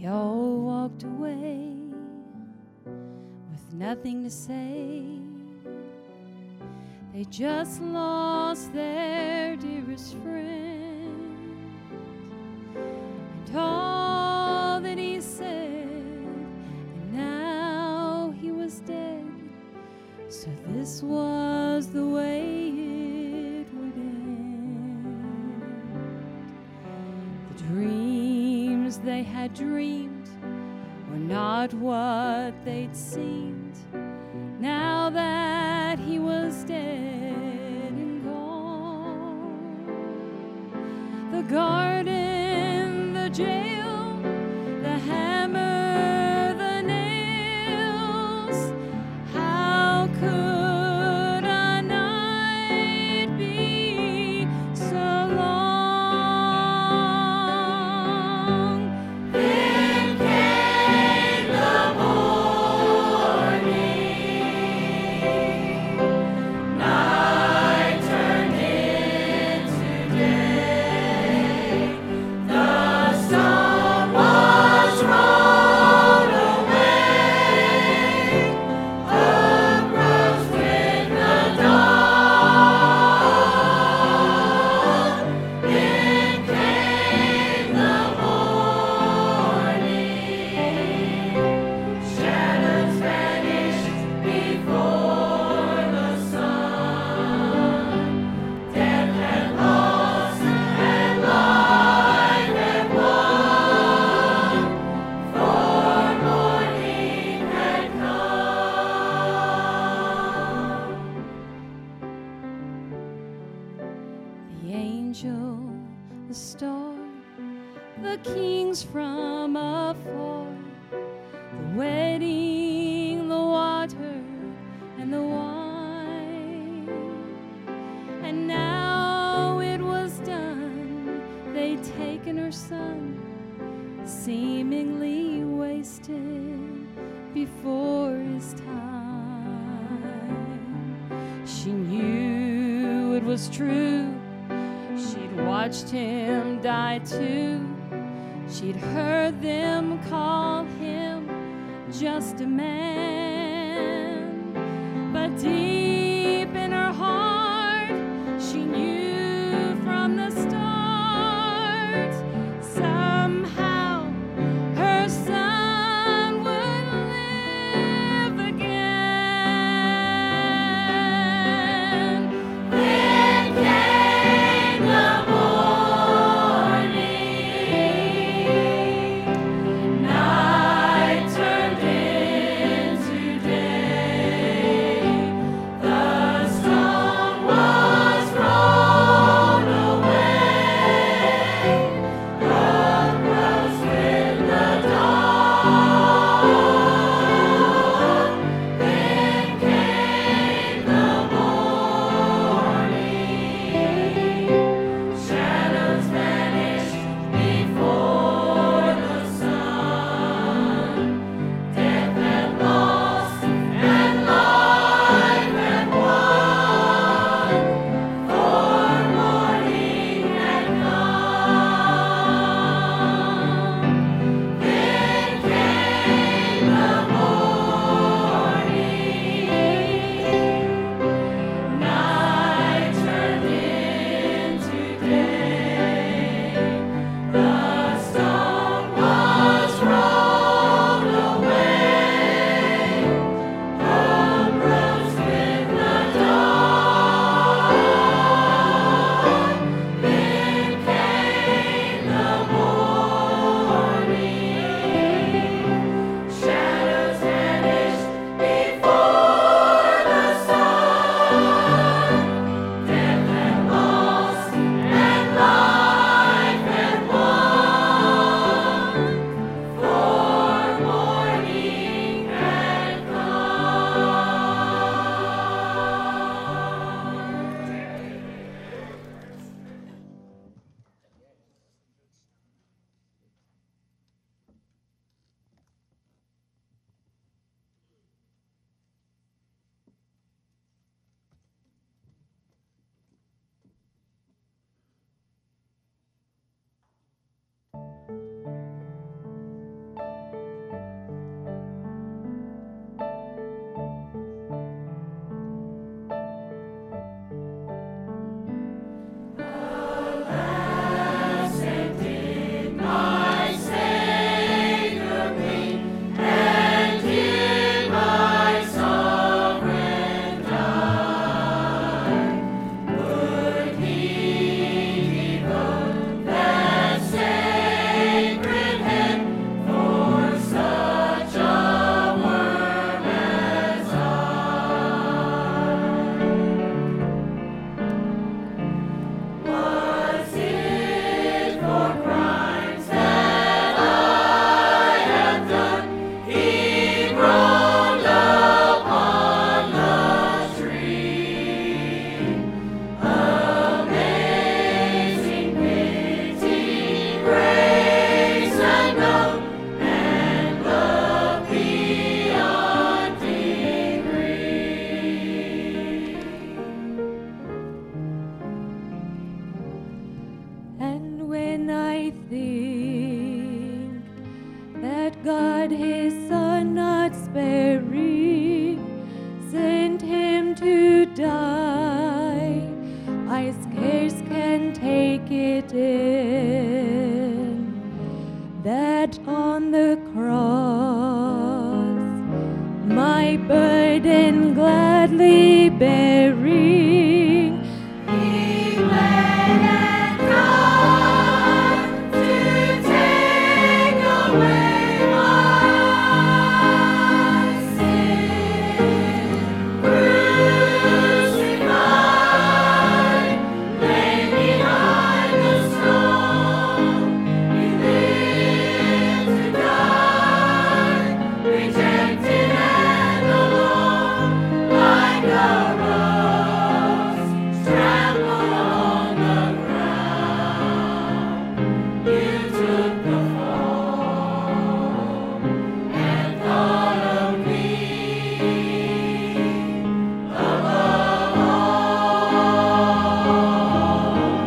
They all walked away with nothing to say. They just lost their dearest friend, and all that he said, and now he was dead. So this was the way it would end. The dreams they had dreamed were not what they'd seemed. Now that he was dead and gone, the garden, the jail, the hammer, the nails, how could a night be so long? Then came the morning. Night turned into day. The sun was rolled away, uprose with the dawn. Then came the morning. Shadows vanished before the sun. Death had lost and life had won, for morning had come. The angel, the star, the kings from afar, the wedding, the water, and the wine. And now it was done. They'd taken her son, seemingly wasted before his time. She knew it was true. She'd watched him die too. She'd heard them call him just a man. But deep in her heart, she knew from the start, somehow her son would live again. Then came the morning. Night turned into day. God his Son not sparing, sent him to die. I scarce can take it in that on the cross, my burden gladly bearing, he bled and died to take away my sin. Crucified, laid behind the stone, he lived to die, rejected and alone, like a rose trampled on the ground. You took the fall and thought of me above all.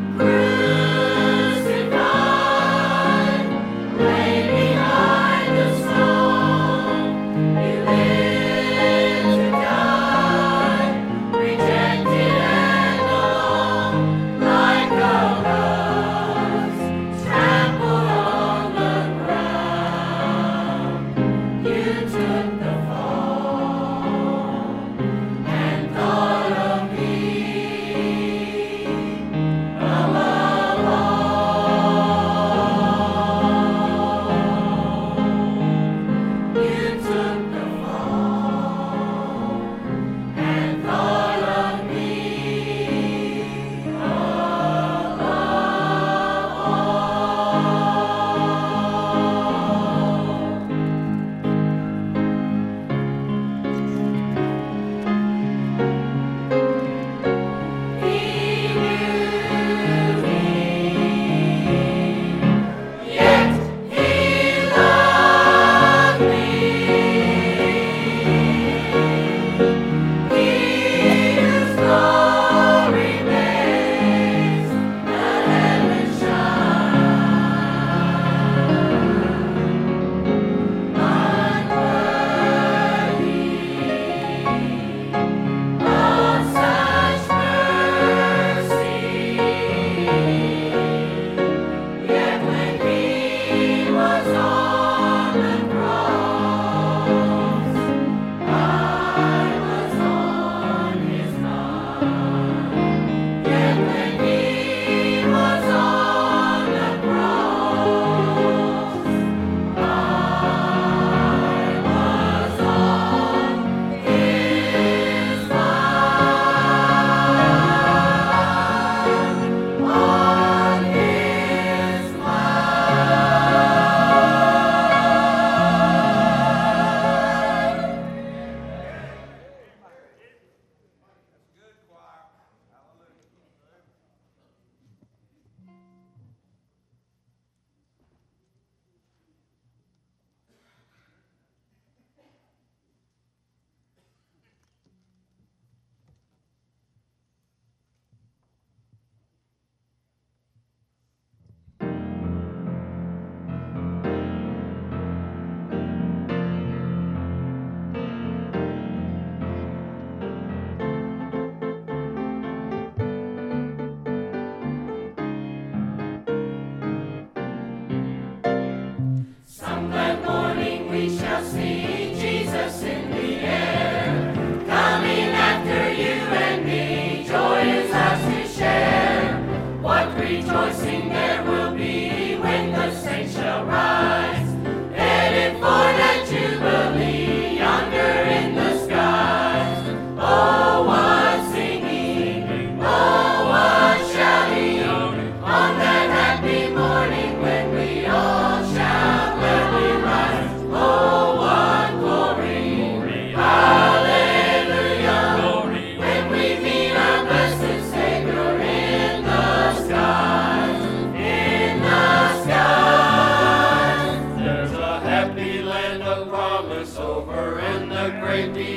Crucified, laid behind the stone, you lived to die, rejected and alone, like a rose trampled on the ground. You took the fall and thought of me above all. You took the fall and thought of me above all. He knew me, yet he loved me. He whose glory makes the heavens shine, unworthy of such mercy. Yet when he was on the cross, I was on his mind. Yet when he was on the cross, I was on his mind. On his mind. Some glad morning we shall see Jesus in the air, coming after you and me. Joy is ours to share. What rejoicing there will be when the saints shall rise, headed for that jubilee yonder in the skies. Oh, what singing! Oh, what shouting! On that happy morning when we all shall gladly rise. Oh, what glory! Hallelujah! When we meet our blessed Savior in the skies, in the skies. There's a happy land of promise over in the great